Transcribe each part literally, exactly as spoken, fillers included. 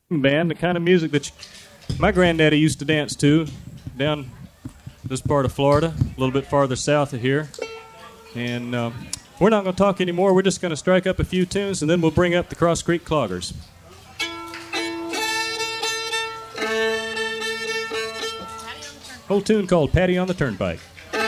band, the kind of music that you, my granddaddy used to dance to down this part of Florida, a little bit farther south of here. And uh, we're not going to talk anymore. We're just going to strike up a few tunes, and then we'll bring up the Cross Creek Cloggers. Old tune called Patty on the Turnpike.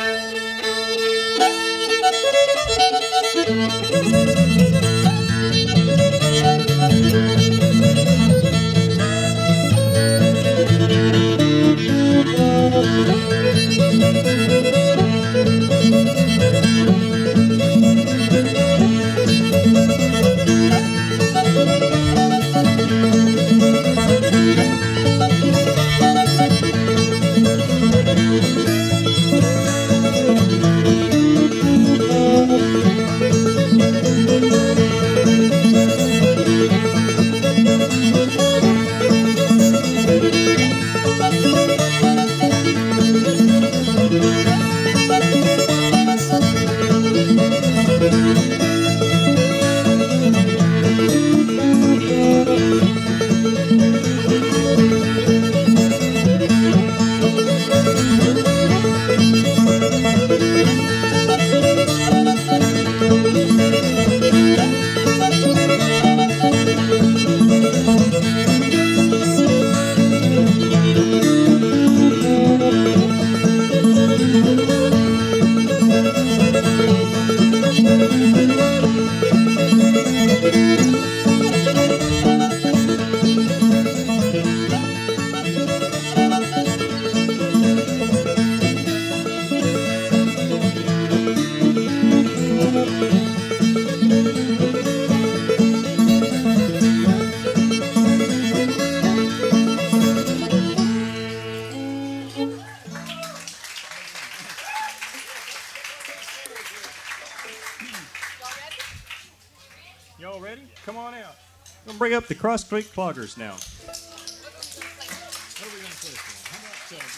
Y'all ready? Come on out. I'm going to bring up the Cross Creek Cloggers now. What are we going to play for? How about uh,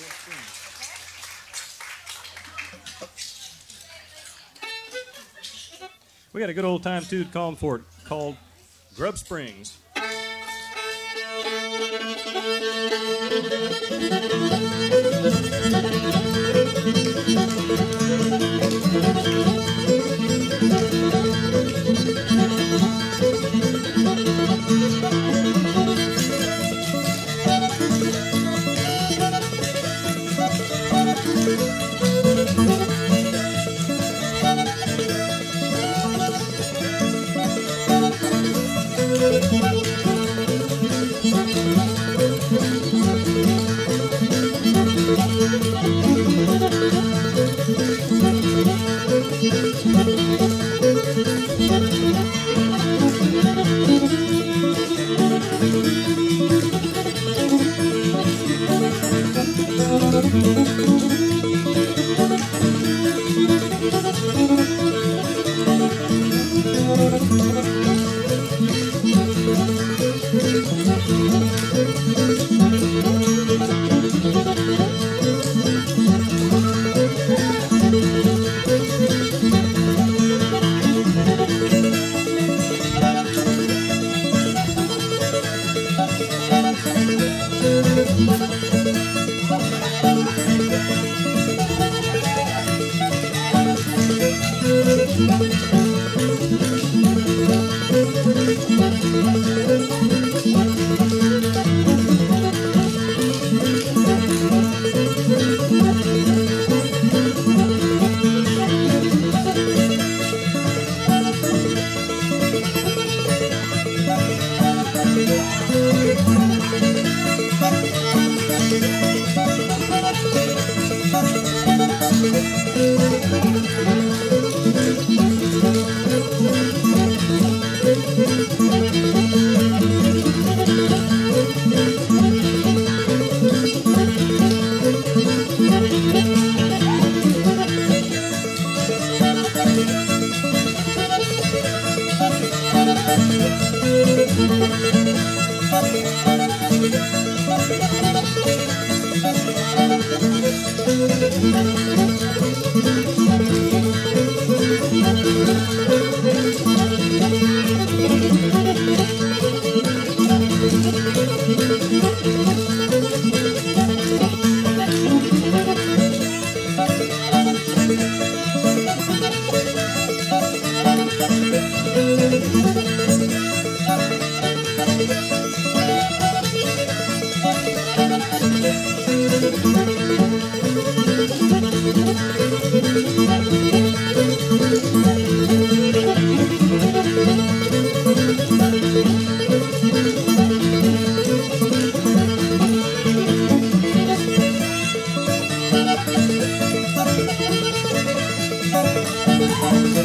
Grub Springs? We got a good old time, too, calling for it, called Grub Springs.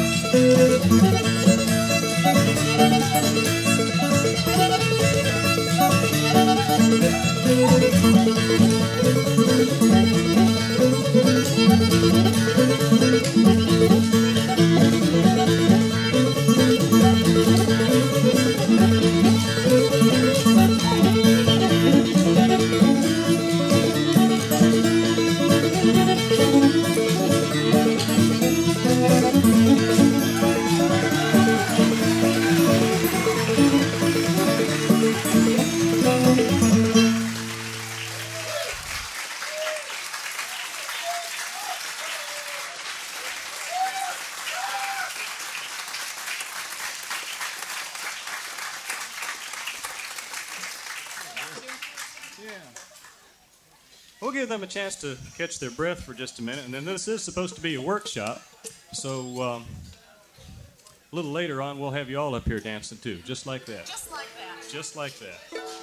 We'll give them a chance to catch their breath for just a minute, and then this is supposed to be a workshop, so um, a little later on we'll have you all up here dancing too, just like that. Just like that. Just like that.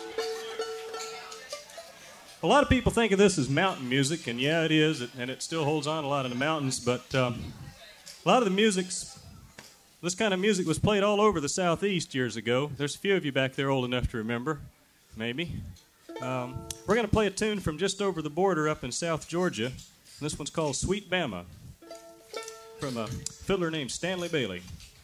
A lot of people think of this as mountain music, and yeah, it is, and it still holds on a lot in the mountains, but um, a lot of the music's, this kind of music was played all over the Southeast years ago. There's a few of you back there old enough to remember, maybe. Um, we're going to play a tune from just over the border up in South Georgia. This one's called Sweet Bama, from a fiddler named Stanley Bailey.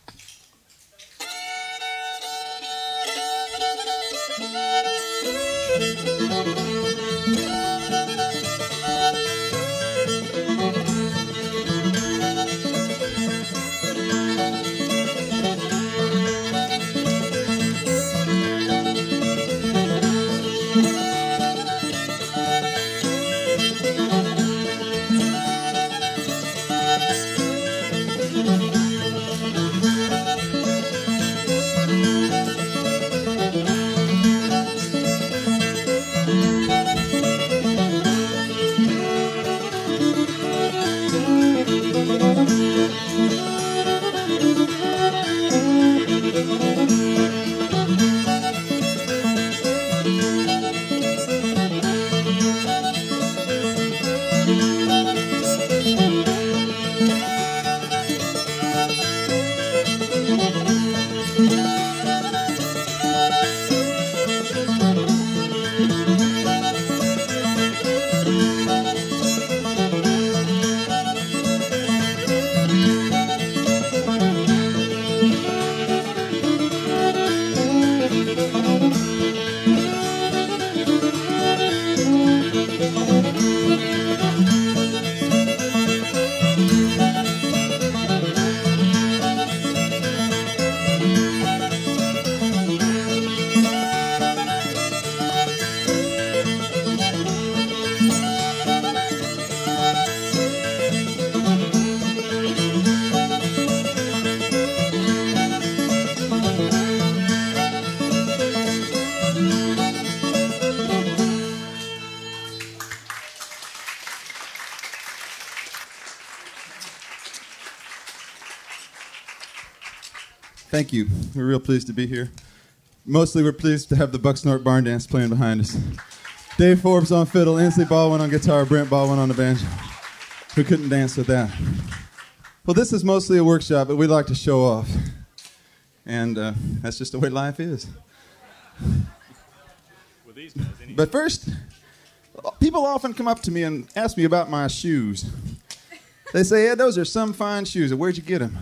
Thank you. We're real pleased to be here. Mostly we're pleased to have the Bucksnort Barn Dance playing behind us. Dave Forbes on fiddle, Inslee Baldwin on guitar, Brent Baldwin on the banjo. Who couldn't dance with that? Well, this is mostly a workshop, but we like to show off. And uh, that's just the way life is. With these guys, anyway. But first, people often come up to me and ask me about my shoes. They say, yeah, those are some fine shoes. Where'd you get them?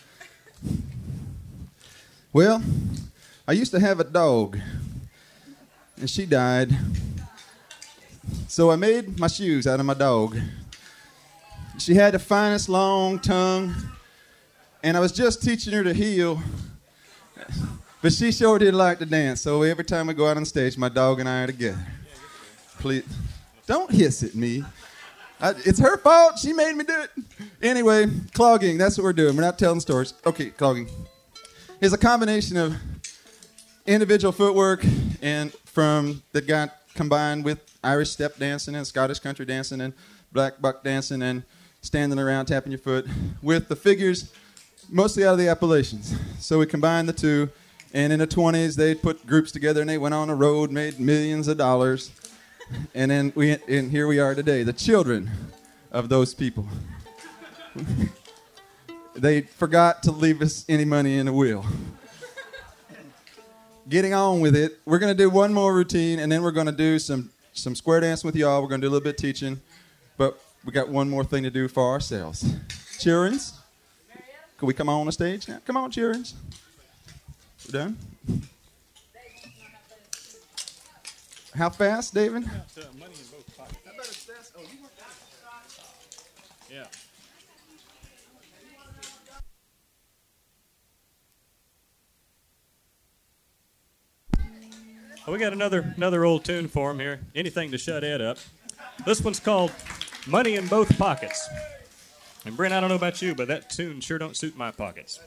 Well, I used to have a dog, and she died. So I made my shoes out of my dog. She had the finest long tongue, and I was just teaching her to heel, but she sure did like to dance. So every time we go out on stage, my dog and I are together. Please, don't hiss at me. I, it's her fault. She made me do it. Anyway, clogging, that's what we're doing. We're not telling stories. Okay, clogging is a combination of individual footwork and from that got combined with Irish step dancing and Scottish country dancing and black buck dancing and standing around tapping your foot with the figures mostly out of the Appalachians. So we combined the two, and in the twenties they put groups together and they went on the road, made millions of dollars, and then we and here we are today, the children of those people. they forgot to leave us any money in the will. Getting on with it, we're going to do one more routine, and then we're going to do some, some square dancing with y'all. We're going to do a little bit of teaching, but we got one more thing to do for ourselves. Childrens, can we come on the stage now? Come on, childrens. We're done? How fast, David? Money in both pockets. How about as fast? Oh, you want that? Yeah. Well, we got another another old tune for him here. Anything to shut Ed up. This one's called Money in Both Pockets. And Brent, I don't know about you, but that tune sure don't suit my pockets.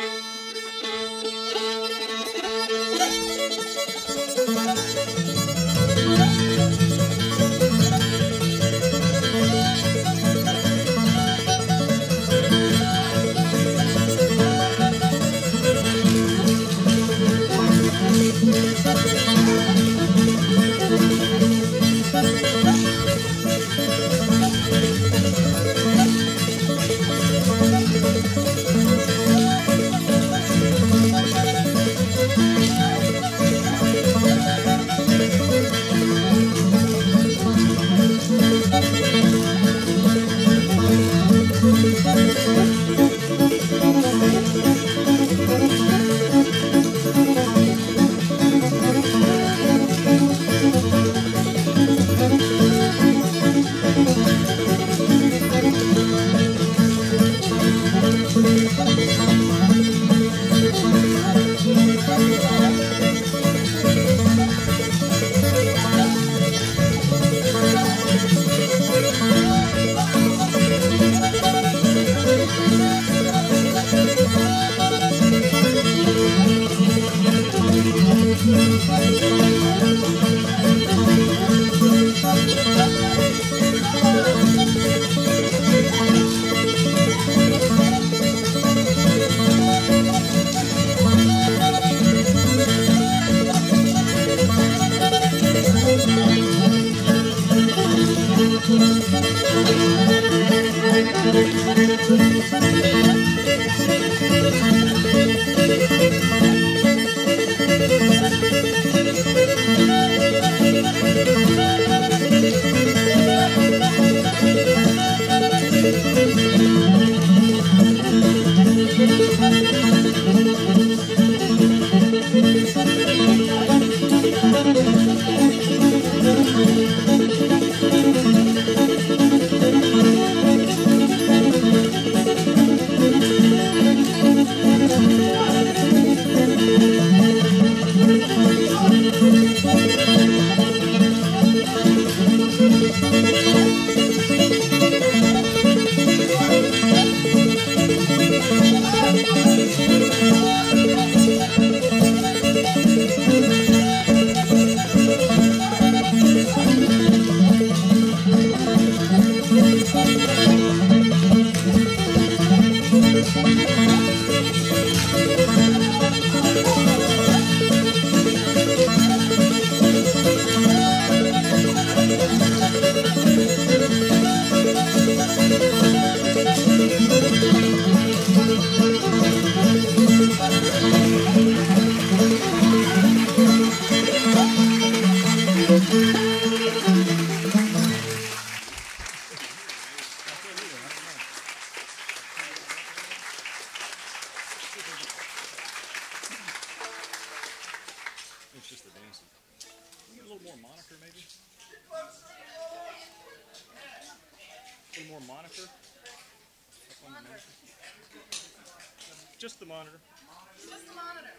Just the monitor. Just the monitor.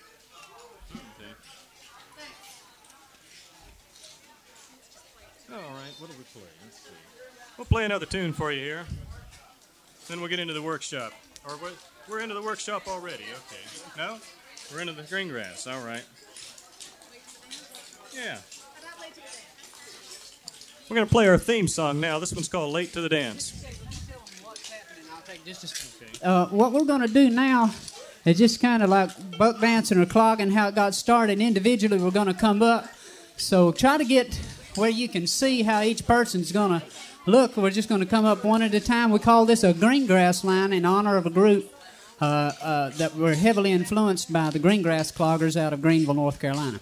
Okay. All right, what do we play? Let's see. We'll play another tune for you here. Then we'll get into the workshop. Or we're, we're into the workshop already. Okay. No? We're into the green grass. All right. Yeah. We're going to play our theme song now. This one's called Late to the Dance. Uh, what we're going to do now is just kind of like buck dancing or clogging, how it got started. Individually, we're going to come up. So try to get where you can see how each person's going to look. We're just going to come up one at a time. We call this a green grass line in honor of a group uh, uh, that were heavily influenced by the greengrass cloggers out of Greenville, North Carolina.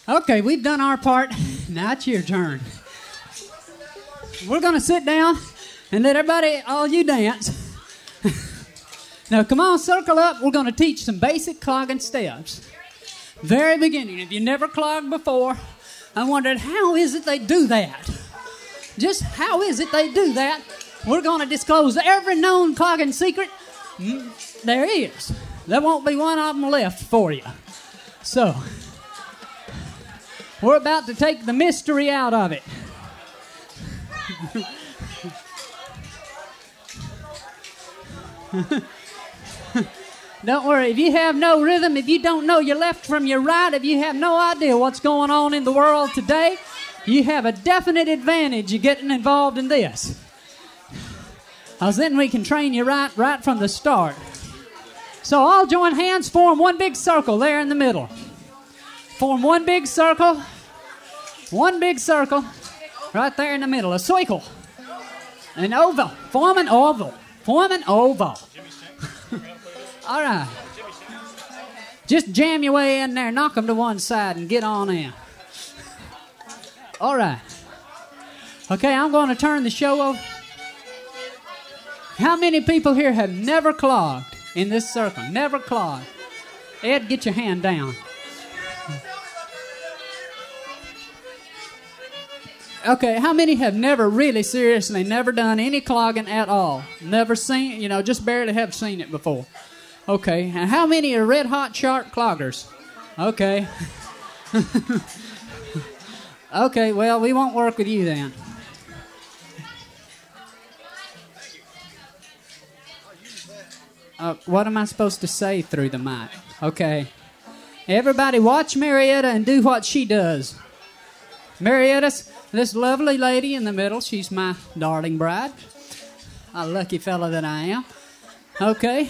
Okay, we've done our part. Now it's your turn. We're going to sit down and let everybody, all you dance. Now, come on, circle up. We're going to teach some basic clogging steps. Very beginning. If you never clogged before, I wondered, how is it they do that? Just how is it they do that? We're going to disclose every known clogging secret there is. There won't be one of them left for you. So, we're about to take the mystery out of it. Don't worry, if you have no rhythm, if you don't know your left from your right, if you have no idea what's going on in the world today, you have a definite advantage of getting involved in this. Because then we can train you right, right from the start. So all join hands, form one big circle there in the middle. Form one big circle, one big circle, right there in the middle, a circle, an oval, form an oval, form an oval. All right. Just jam your way in there, knock them to one side, and get on in. All right. Okay, I'm going to turn the show over. How many people here have never clogged in this circle? Never clogged. Ed, get your hand down. Okay, how many have never really seriously never done any clogging at all? Never seen, you know, just barely have seen it before. Okay, and how many are red hot sharp cloggers? Okay. Okay, well, we won't work with you then. Uh, what am I supposed to say through the mic? Okay. Everybody watch Marietta and do what she does. Marietta's this lovely lady in the middle. She's my darling bride. A lucky fella that I am. Okay.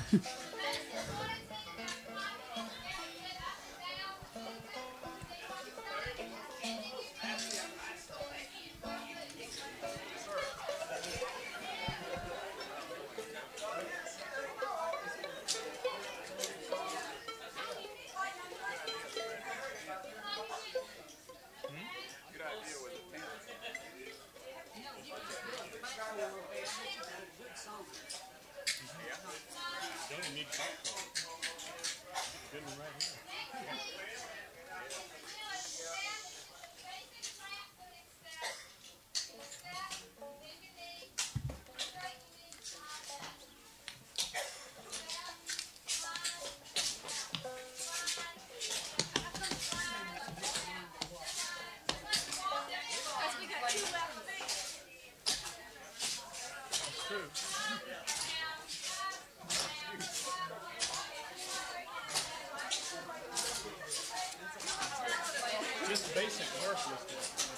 Just basic work with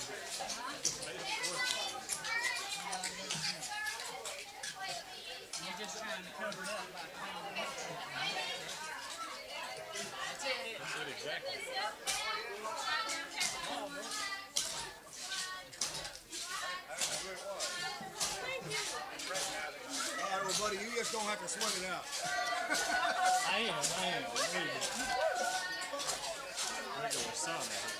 You're just trying to cover it up by That's it. That's it, exactly. All right, well, buddy, you just don't have to swing it out. I am, I am. Regular son.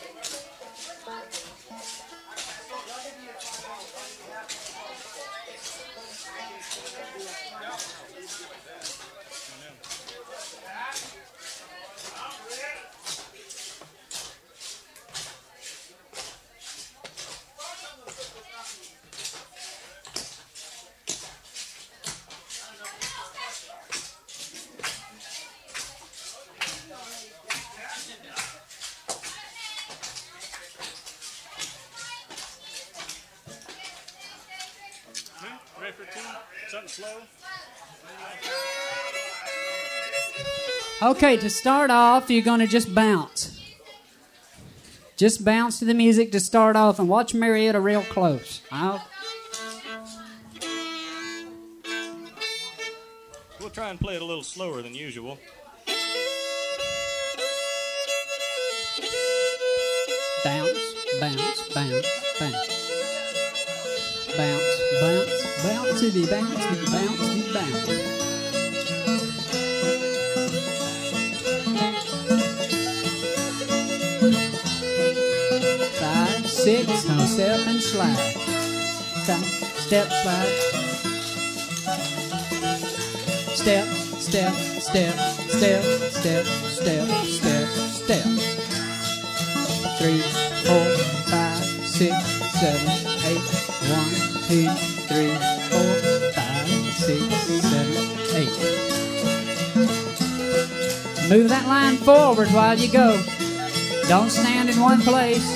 Ready for two? Something slow? Okay, to start off, you're going to just bounce. Just bounce to the music to start off and watch Marietta real close. I'll... We'll try and play it a little slower than usual. Bounce, bounce, bounce, bounce. Bounce, bounce, bounce to the bounce to the bounce to the bounce. six, on step and slide. Step, step, slide. Step, step, step, step, step, step, step, step. Three, four, five, six, seven, eight. One, two, three, four, five, six, seven, eight. Move that line forward while you go. Don't stand in one place.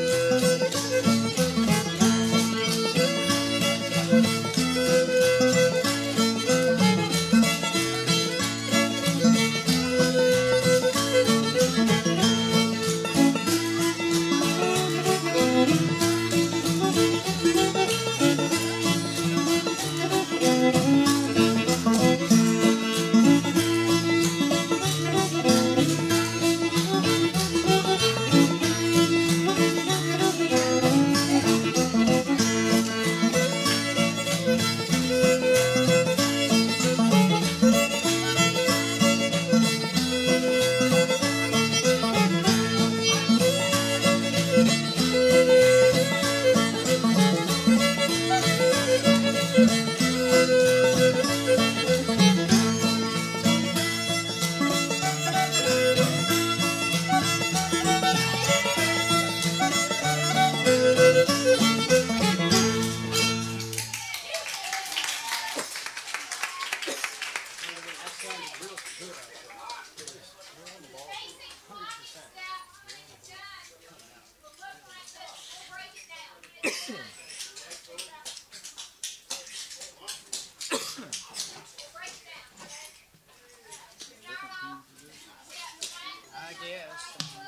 I guess.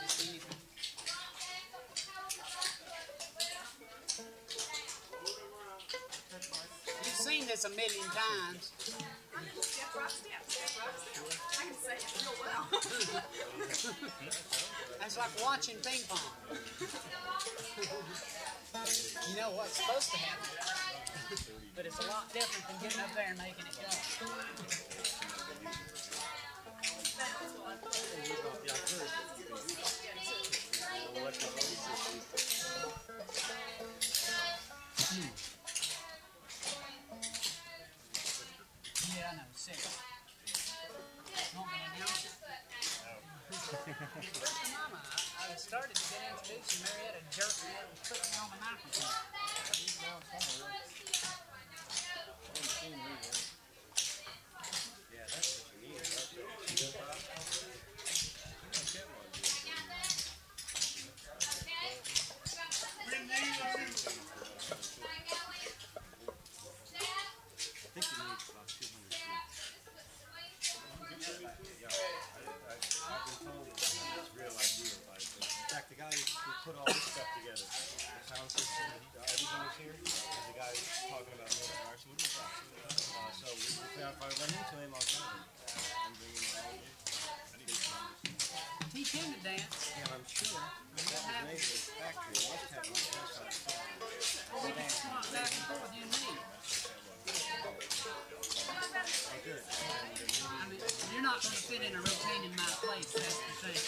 You've seen this a million times. Step right step, step right step. I can say it real well. That's like watching ping pong. You know what's supposed to happen, but it's a lot different than getting up there and making it go. Yeah, I know, six. Want me to announce it? Mama, I, I started to get introduced and Marietta jerked me and put me on the microphone. Yeah, that's what you need. The guy who put all this stuff together, the sound system, everything is here, is the guy talking about Milton Arson. Uh, so we, if I run into him, I'll tell him and bring him along. Teach him to dance. Yeah, I'm sure that was made in his factory. It must have his dress on. We can swap back and forth, you and me. Oh, good. I mean, you're not going to fit in a routine in my place, that's the thing.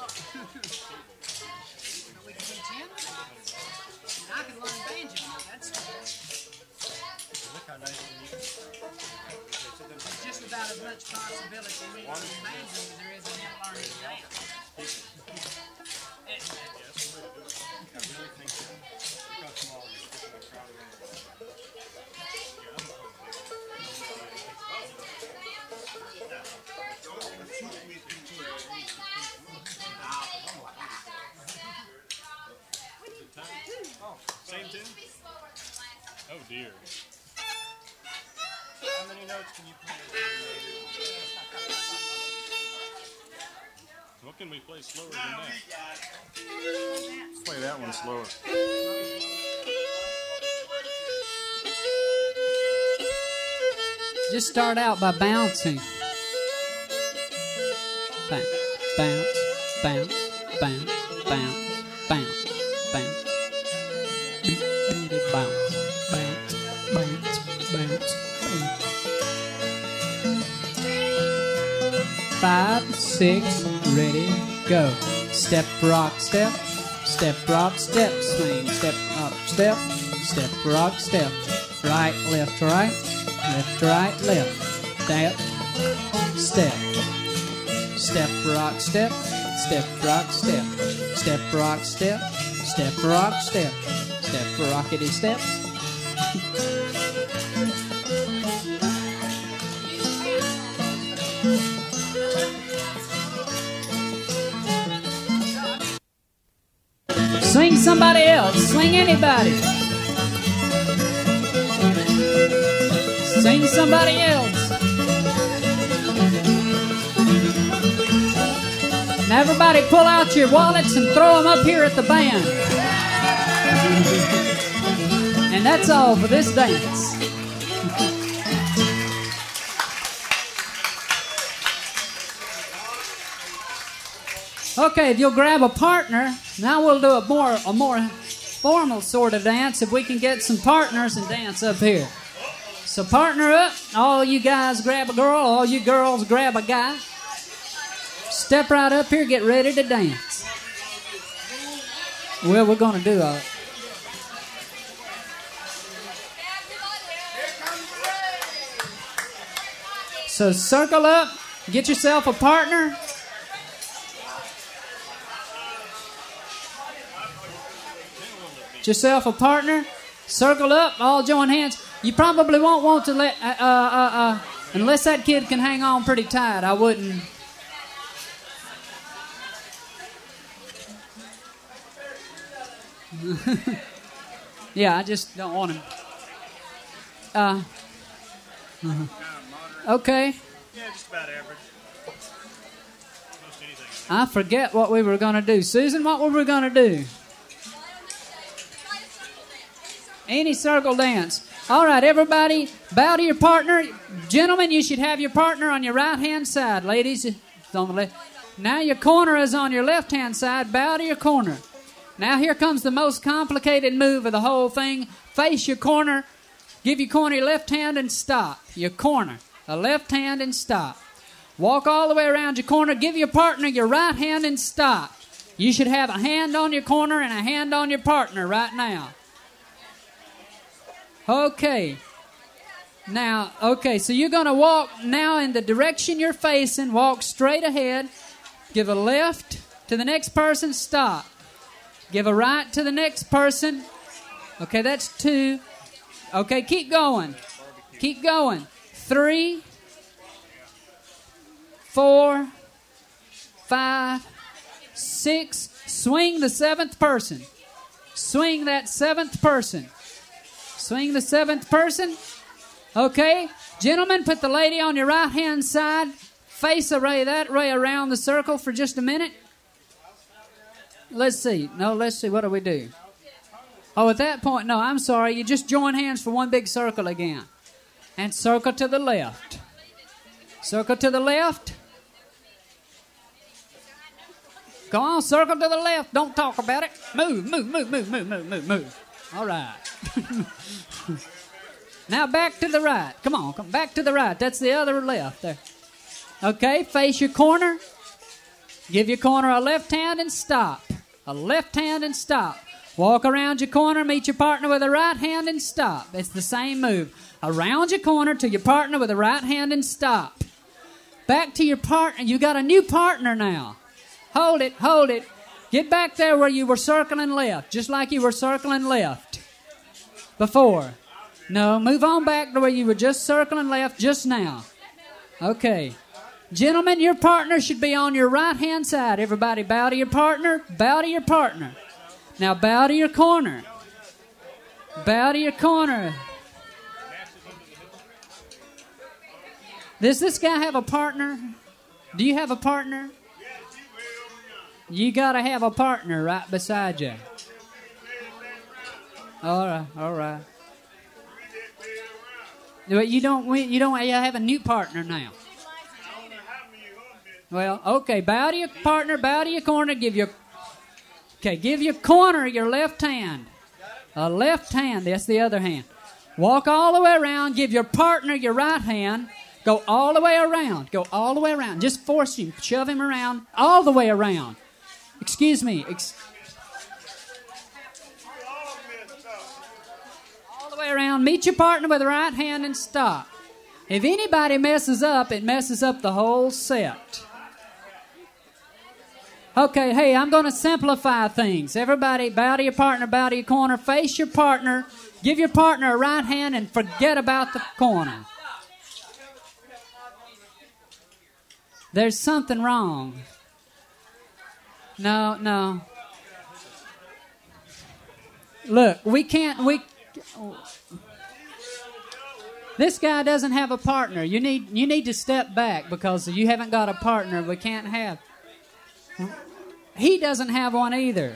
But we can teach him. And I can learn banjo. That's Look how nice and neat. There's just about as much possibility in me learning banjo as there is in him learning to dance. It, I really think so. Look how small it is. Look how crowded it is. Oh, same tune? Oh dear. How many notes can you play? What can we play slower than that? Let's play that one slower. Just start out by bouncing. Bounce, bounce, bounce, bounce, bounce, bounce, bounce. Bounce, bounce, bounce, bounce, bounce. Five, six, ready, go. Step, rock, step. step, rock, step, swing, step, up, step, step, rock, step, right, left, right, left, right, left, step, step, step, rock, step, step, rock, step, step, rock, step, step, rock, step, step, rockety step. Swing somebody else. Swing anybody. Swing somebody else. Now everybody pull out your wallets and throw them up here at the band. And that's all for this dance. Okay, if you'll grab a partner, now we'll do a more a more formal sort of dance if we can get some partners and dance up here. So partner up, all you guys grab a girl, all you girls grab a guy. Step right up here, get ready to dance. Well, we're going to do a... So circle up, get yourself a partner. Get yourself a partner. Circle up, all join hands. You probably won't want to let, uh, uh, uh, unless that kid can hang on pretty tight, I wouldn't. Yeah, I just don't want him. Uh, uh-huh. Okay. Yeah, just about average. Most anything. I forget what we were going to do. Susan, what were we going to do? Any circle dance. All right, everybody, bow to your partner. Gentlemen, you should have your partner on your right-hand side. Ladies, it's on the left. Now your corner is on your left-hand side. Bow to your corner. Now here comes the most complicated move of the whole thing. Face your corner. Give your corner your left hand and stop. Your corner. A left hand and stop. Walk all the way around your corner. Give your partner your right hand and stop. You should have a hand on your corner and a hand on your partner right now. Okay. Now, okay, so you're going to walk now in the direction you're facing. Walk straight ahead. Give a left to the next person. Stop. Give a right to the next person. Okay, that's two. Okay, keep going. Keep going. Three, four, five, six. Swing the seventh person. Swing that seventh person. Swing the seventh person. Okay, gentlemen, put the lady on your right-hand side. Face array that way around the circle for just a minute. Let's see. No, let's see. What do we do? Oh, at that point, no, I'm sorry. You just join hands for one big circle again. And circle to the left. Circle to the left. Come on, circle to the left. Don't talk about it. Move, move, move, move, move, move, move, move. All right. Now back to the right. Come on, come back to the right. That's the other left there. Okay, face your corner. Give your corner a left hand and stop. A left hand and stop. Walk around your corner, meet your partner with a right hand and stop. It's the same move. Around your corner to your partner with a right hand and stop. Back to your partner. You got a new partner now. Hold it, hold it. Get back there where you were circling left, just like you were circling left before. No, move on back to where you were just circling left just now. Okay. Gentlemen, your partner should be on your right-hand side. Everybody bow to your partner. Bow to your partner. Now bow to your corner. Bow to your corner. Does this guy have a partner? Do you have a partner? You got to have a partner right beside you. All right, all right. But you don't, you don't you have a new partner now. Well, okay, bow to your partner, bow to your corner, give your, okay, give your corner your left hand. A left hand, that's the other hand. Walk all the way around, give your partner your right hand. Go all the way around, go all the way around. Just force him, shove him around, all the way around. Excuse me. Ex- the way around. Meet your partner with the right hand and stop. If anybody messes up, it messes up the whole set. Okay, hey, I'm going to simplify things. Everybody, bow to your partner, bow to your corner, face your partner, give your partner a right hand, and forget about the corner. There's something wrong. No, no. Look, we can't, we... This guy doesn't have a partner. You need, you need to step back because you haven't got a partner we can't have. He doesn't have one either.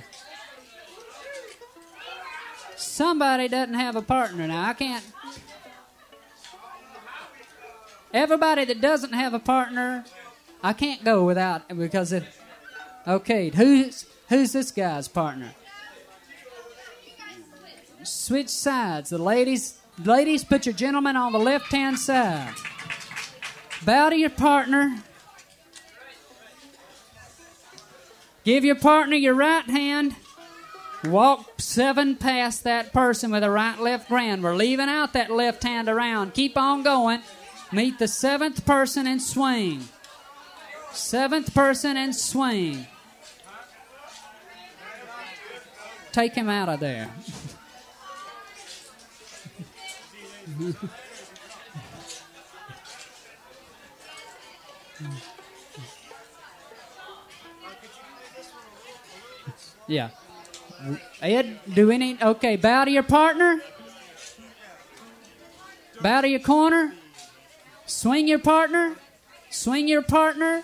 Somebody doesn't have a partner. Now, I can't... Everybody that doesn't have a partner, I can't go without, because it... Okay, who's, who's this guy's partner? Switch sides. The ladies, ladies, put your gentleman on the left-hand side. Bow to your partner. Give your partner your right hand. Walk seven past that person with a right-left grand. We're leaving out that left hand around. Keep on going. Meet the seventh person and swing. Seventh person and swing. Take him out of there. Yeah. Ed, do any... Okay, bow to your partner. Bow to your corner. Swing your partner. Swing your partner.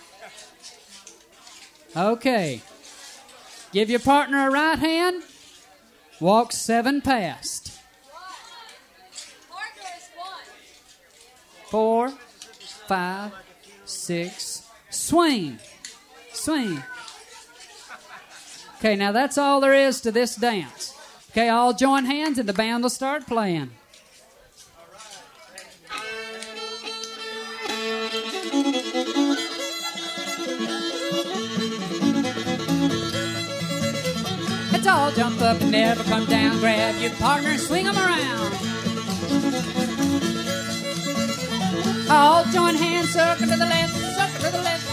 Okay. Give your partner a right hand. Walk seven past. Four, five, six. Swing. Swing. Okay, now that's all there is to this dance. Okay, all join hands and the band will start playing. Let's all jump up and never come down. Grab your partner, swing them around. All join hands, circle to the left, circle to the left.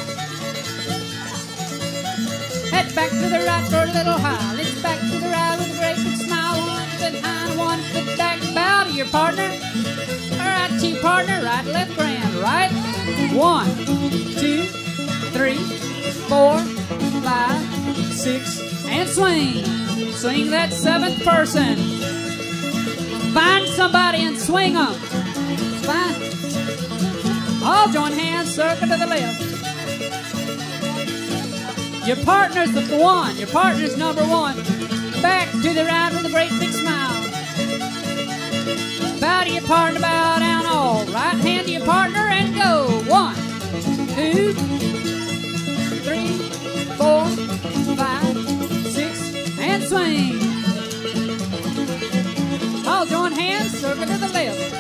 Head back to the right for a little while. It's back to the right with a great big smile. One foot behind, one foot back. Bow to your partner. Right to your partner, right, left, grand. Right. One, two, three, four, five, six, and swing. Swing that seventh person. Find somebody and swing them. Find. All join hands, circle to the left. Your partner's the one. Your partner's number one. Back to the right with a great big smile. Bow to your partner, bow down all. Right hand to your partner and go. One, two, three, four, five, six, and swing. All join hands, circle to the left.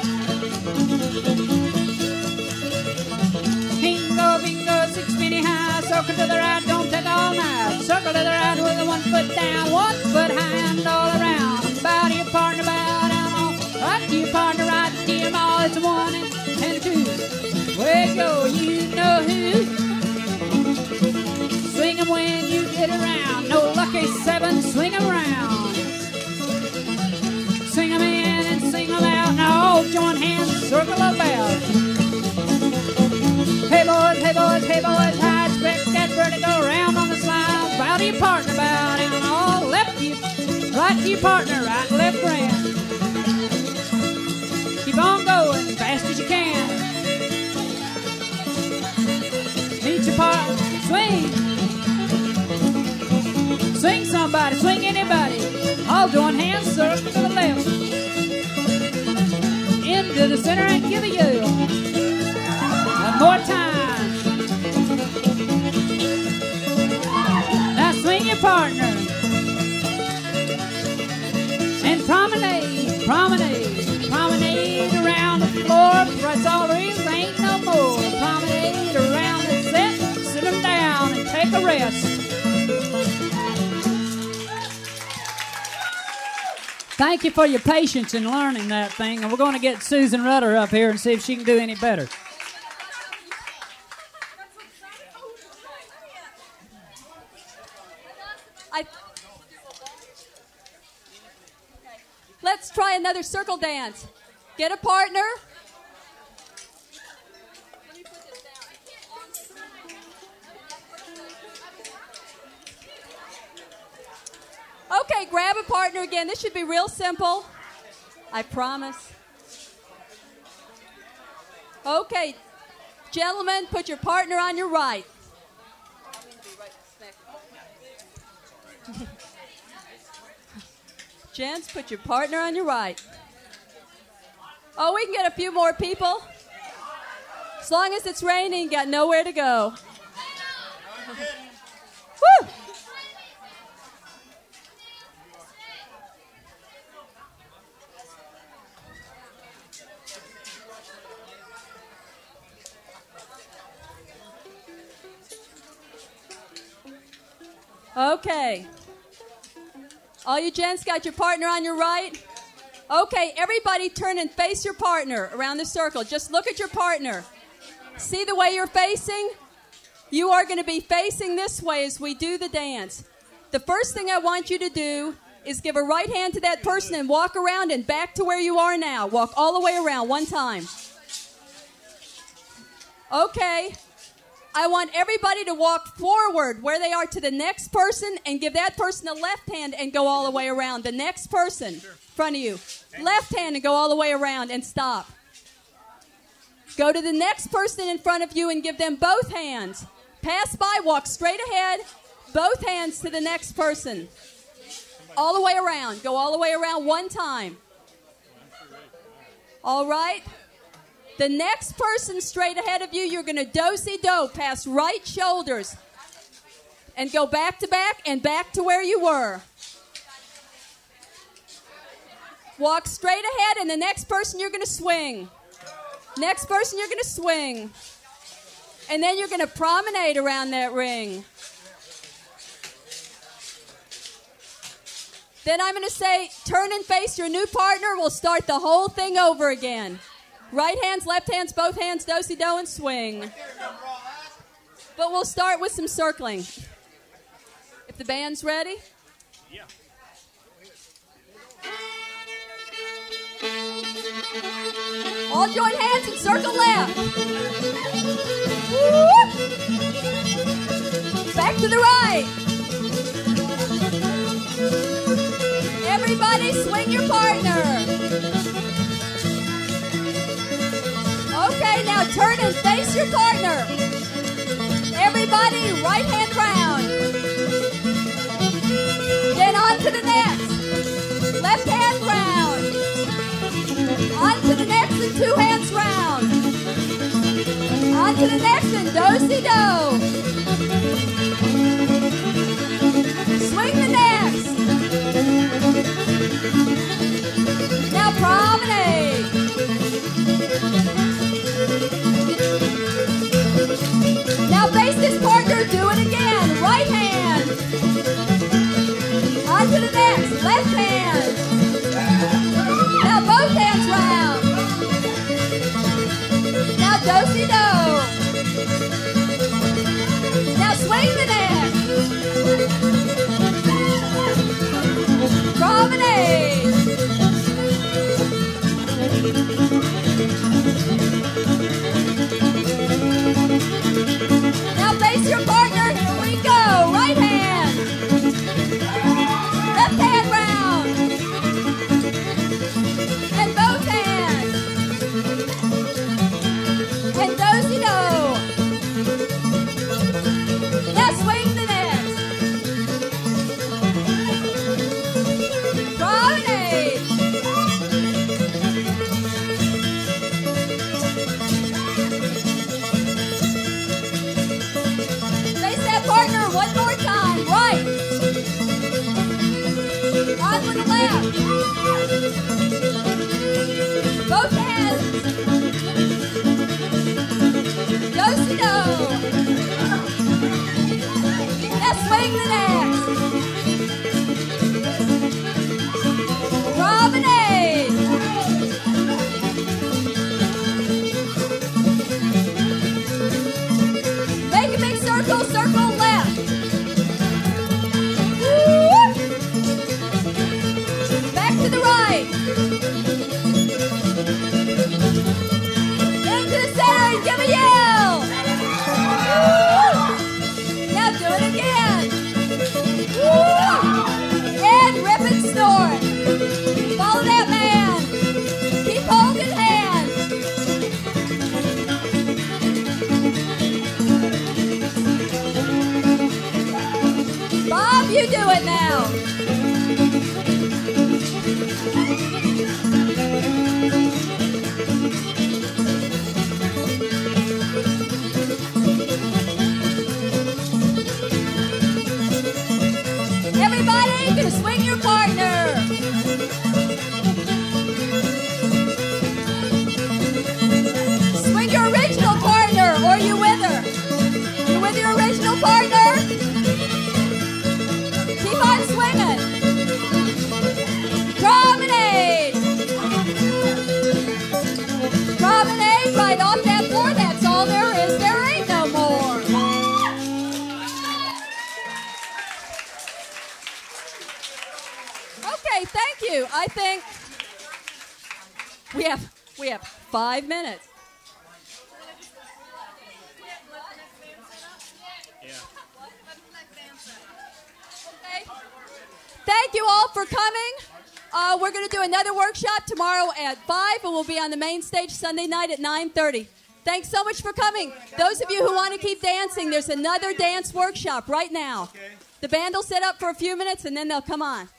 Bingo, bingo, six penny high. Circle to the right, don't take all night. Circle to the right with a one foot down, one foot high and all around. Bow to your partner, bow down all. Right to your partner, right to your all. It's a one and, and a two. Where you go, you know who. Swing 'em when you get around. No lucky seven, swing 'em around. Swing 'em in and sing 'em out. Now all join hands, circle about. Hey boys, hey boys, hey boys, high expect that bird to go round on the slide. Bow to your partner, bow down all. Left to you, right to your partner, right, left, grand. Keep on going as fast as you can. Meet your partner, swing. Swing somebody, swing anybody. All join hands, circle to the left. Into the center and give a yell. One more time. Now swing your partner. And promenade, promenade, promenade around the floor. That's all there is, ain't no more. Promenade around the set, sit them down and take a rest. Thank you for your patience in learning that thing, and we're going to get Susan Rudder up here and see if she can do any better. I, let's try another circle dance. Get a partner. Okay, grab a partner again. This should be real simple. I promise. Okay, gentlemen, put your partner on your right. Gents, put your partner on your right. Oh, we can get a few more people. As long as it's raining, got nowhere to go. Woo! Okay. All you gents got your partner on your right? Okay, everybody turn and face your partner around the circle. Just look at your partner. See the way you're facing? You are going to be facing this way as we do the dance. The first thing I want you to do is give a right hand to that person and walk around and back to where you are now. Walk all the way around one time. Okay. I want everybody to walk forward where they are to the next person and give that person a left hand and go all the way around. The next person in front of you. Left hand and go all the way around and stop. Go to the next person in front of you and give them both hands. Pass by, walk straight ahead, both hands to the next person. All the way around. Go all the way around one time. All right? The next person straight ahead of you, you're going to do-si-do, pass right shoulders, and go back to back and back to where you were. Walk straight ahead, and the next person you're going to swing. Next person you're going to swing. And then you're going to promenade around that ring. Then I'm going to say, turn and face your new partner. We'll start the whole thing over again. Right hands, left hands, both hands, do-si-do, and swing. But we'll start with some circling. If the band's ready. Yeah. All join hands and circle left. Woo! Back to the right. Everybody swing your partner. Okay, now turn and face your partner. Everybody, right hand round. Then on to the next. Left hand round. On to the next and two hands round. On to the next and do-si-do. Swing the next. Now promenade. Now face this partner, do it again. Right hand. On to the next. Left hand. Now both hands round. Now do-si-do. Now swing the next. Promenade. Now face your partner. Here we go. Right hand. Left hand round. And both hands. And do-si-do. Now swing the next. Promenade. Face that partner one more time. Right. On to the left. Both hands. Do-si-do. Now swing the next. thank you. I think we have we have five minutes. Okay. Thank you all for coming. Uh, we're going to do another workshop tomorrow at five, and we'll be on the main stage Sunday night at nine thirty. Thanks so much for coming. Those of you who want to keep dancing, there's another dance workshop right now. The band will sit up for a few minutes, and then they'll come on.